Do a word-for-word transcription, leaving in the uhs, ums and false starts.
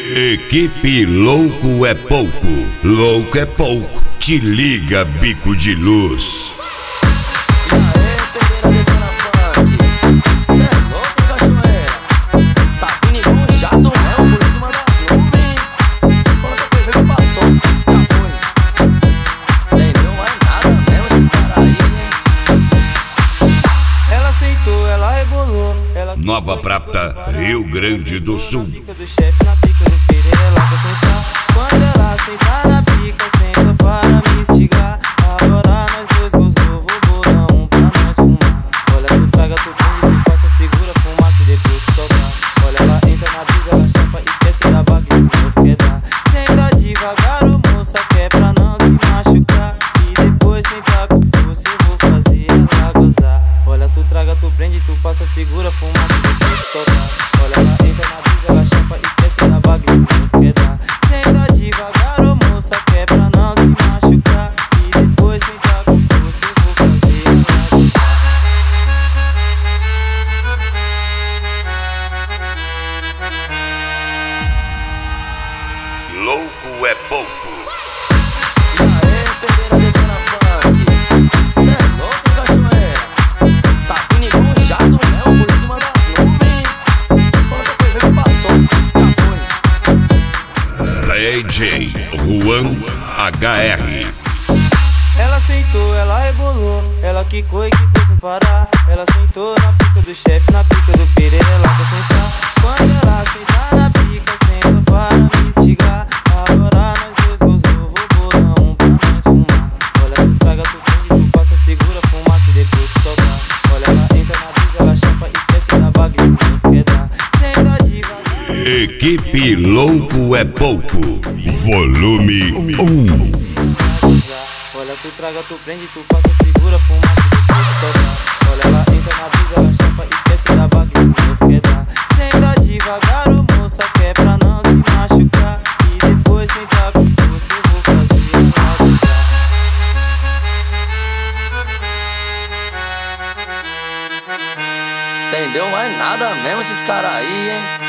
Equipe Louco é Pouco, Louco é Pouco, te liga bico de luz. Nova Prata, Rio Grande do Sul. Do chefe na pica do Pereira, ela vai sentar. Quando ela sentar na pica, senta para me instigar. Agora nós dois gozou, vou bolar um pra nós fumar. Olha, tu traga, tu prende, tu passa, segura a fumaça e depois tu soltar. Olha, ela entra na brisa, ela chapa, esquece da bagunça, o novo quer dar. Senta devagar, ô moça, que é pra não se machucar. E depois senta com força, eu vou fazer ela gozar. Olha, tu traga, tu prende, tu passa, segura a fumaça e depois tu soltar. Olha, ela entra na brisa, ela chapa, esquece da bagunça, o novo quer dar. Senta devagar, ô moça, que é pra não se machucar. E depois senta com força, eu vou fazer ela gozar. Louco é Pouco. D J Juan H R. Ela sentou, ela rebolou, ela quicou e quicou sem parar. Ela sentou na pica do chefe, na pica do Pereira, ela vai sentar. Quando ela sentar na pica, senta para me instigar. Agora nós dois gozou, vou bolar um pra nós fumar. Olha, tu traga, tu prende, tu passa, segura a fumaça e depois tu soltar. Olha, ela entra na brisa, ela chapa, esquece da bagunça, o novo quer dar. Senta devagar. Equipe Louco é Pouco, volume um. Olha, tu traga, tu prende, tu passa, segura a fumaça e depois tu soltar. Olha, ela entra na brisa, ela chapa, esquece da bagunça, o novo quer dar. Senta devagar, ô moça, que é pra não se machucar. E depois senta com força, eu vou fazer ela gozar. Entendeu mais nada mesmo esses caras aí, hein?